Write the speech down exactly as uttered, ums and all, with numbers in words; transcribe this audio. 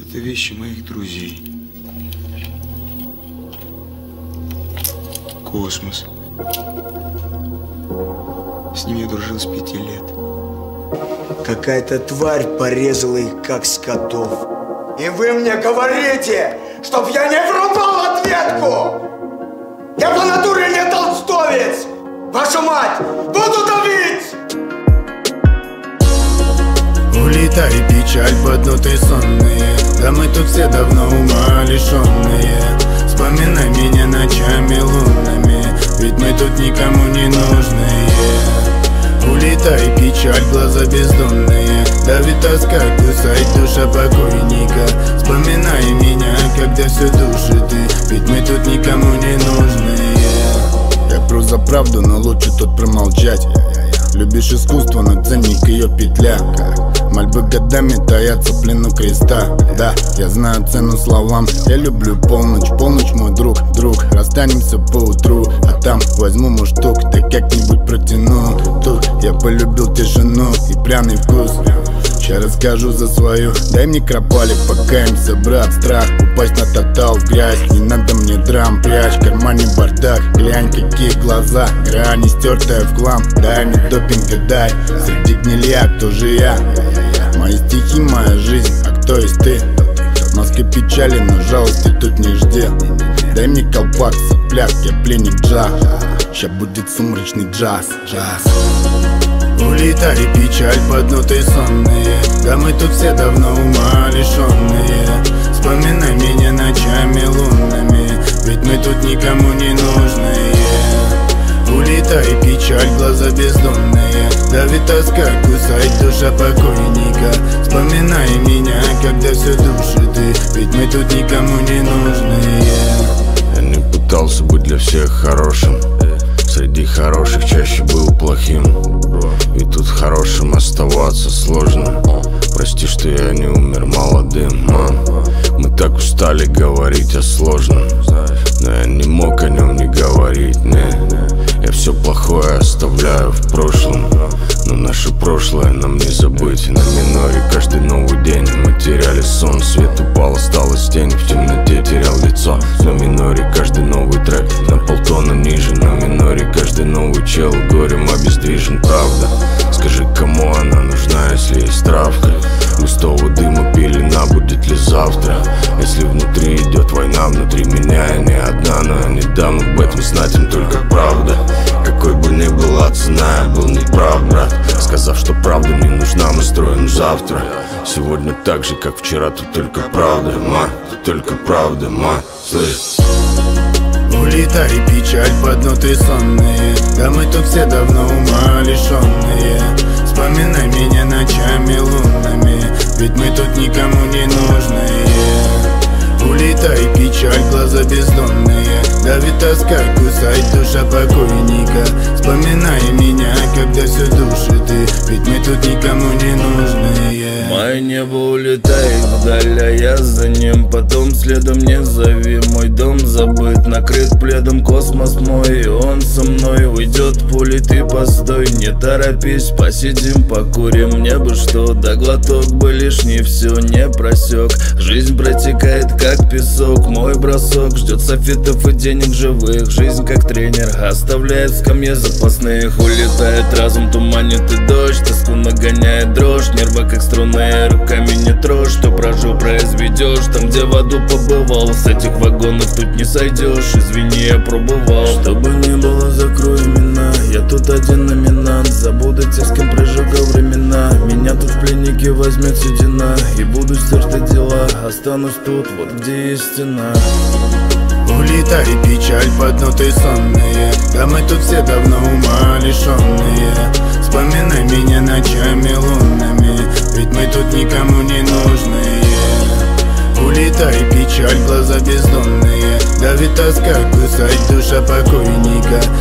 Это вещи моих друзей. Космос. С ним я дружил с пяти лет. Какая-то тварь порезала их, как скотов. И вы мне говорите, чтоб я не врубал ответку! Я по натуре не толстовец! Вашу мать! Буду давить! Улетай, печаль, по дну ты сонные. Да мы тут все давно ума лишенные. Вспоминай меня ночами лунными, ведь мы тут никому не нужные. Улетай, печаль, глаза бездонные. Давит тоска, кусает душа покойника. Вспоминай меня, когда все душит ты, ведь мы тут никому не нужные. Я пру за правду, но лучше тут промолчать. Любишь искусство, но ценник ее петля. Мольбы годами таятся в плену креста. Да, я знаю цену словам. Я люблю полночь, полночь мой друг, друг. Расстанемся по утру, а там возьму муштук, да как-нибудь протяну. Тут я полюбил тишину и пряный вкус. Сейчас расскажу за свою. Дай мне кропалик, покаемся, брат. Страх упасть на тотал в грязь. Не надо мне драм, прячь в кармане бардак. Глянь, какие глаза, грани стертая в хлам. Дай мне допинга, дай. Среди гнилья, кто же я? Мои стихи, моя жизнь, а кто есть ты? Маска печали, но жалости тут не жди. Дай мне колпак, сопляк, я пленник джаз. Ща будет сумрачный джаз, джаз. Улетай, печаль, по дну ты сонные. Да мы тут все давно ума лишенные. Вспоминай меня ночами лунными, ведь мы тут никому не нужные. Улетай, печаль, глаза бездонные. Давит тоска, кусает душа покойника. Вспоминай меня, когда все душит ты, ведь мы тут никому не нужные. Я не пытался быть для всех хорошим. Среди хороших чаще был плохим. И тут хорошим оставаться сложно. Прости, что я не умер молодым, мам. Мы так устали говорить о сложном, но я не мог о нем не говорить, не. Я все плохое оставляю в прошлом, но наше прошлое нам не забыть. На миноре каждый новый день мы теряли сон. Свет упал, осталась тень, в темноте терял лицо. На миноре каждый новый трек на полтона ниже. На миноре каждый новый чел горем обездвижен, правда. Скажи, кому она нужна, если есть травка? Густого дыма пелена, будет ли завтра? Если внутри идет война, внутри меня я не одна. Но я не дам об этом знать им только правда. Какой бы ни была цена, я был неправ, брат. Сказав, что правда не нужна, мы строим завтра. Сегодня так же, как вчера, тут только правда, ма. Тут только правда, ма. Слышь. Улетай, печаль, по дну ты сонные. Да мы тут все давно ума лишенные. Вспоминай меня ночами лунными, ведь мы тут никому не нужные. Улетай, печаль, глаза бездонные. Давит тоска, кусает душа покойника. Вспоминай меня, когда все душит ты, ведь мы тут никому не нужные. Мое небо улетает вдаль, а я за ним. Потом следом не зови. Мой дом забыт, накрыт пледом космос мой. И он со мной уйдет пули, ты постой. Не торопись, посидим, покурим. Мне бы что, да глоток бы лишний, все не просек. Жизнь протекает как песок. Мой бросок ждет софитов и денег живых. Жизнь как тренер оставляет в скамье запасных. Улетает разум, туманит и дождь. Тоску нагоняет дрожь, нервы как струны. Руками не трожь, что прожил, произведешь. Там, где в аду побывал, с этих вагонов тут не сойдешь. Извини, я пробовал. Чтобы не было, закрой имена. Я тут один номинант. Забуду те, с кем прожигал времена. Меня тут в пленнике возьмет седина. И буду стерты дела. Останусь тут, вот где есть стена. Улетай, печаль, по дну ты сонные. Да мы тут все давно ума лишенные. Вспоминай меня ночами лунными, ведь мы тут никому не нужные. Улетай, печаль, глаза бездонные. Давит тоска, кусает душа покойника.